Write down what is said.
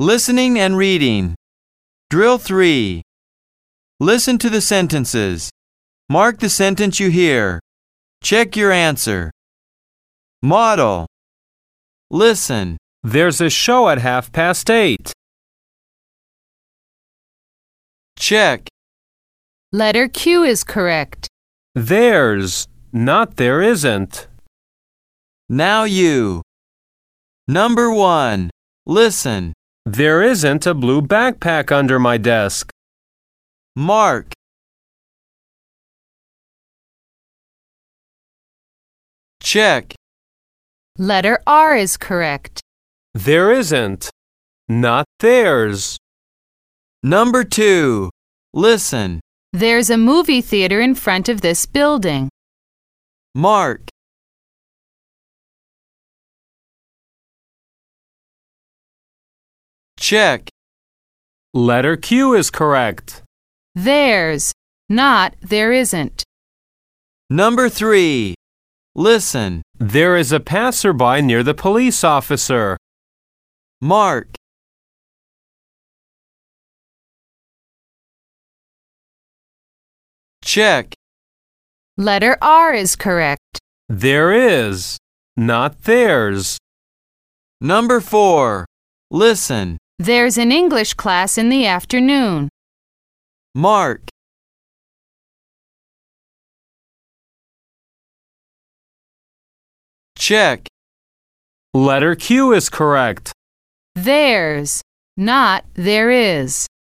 Listening and reading. Drill 3. Listen to the sentences. Mark the sentence you hear. Check your answer. Model. Listen. There's a show at 8:30. Check. Letter Q is correct. There's, not there isn't. Now you. Number 1. Listen. There isn't a blue backpack under my desk. Mark. Check. Letter R is correct. There isn't, not theirs. Number 2. Listen. There's a movie theater in front of this building. Mark. Check. Letter Q is correct. There's, not there isn't. Number 3. Listen. There is a passerby near the police officer. Mark. Check. Letter R is correct. There is, not theirs. Number 4. Listen. There's an English class in the afternoon. Mark. Check. Letter Q is correct. There's, not there is.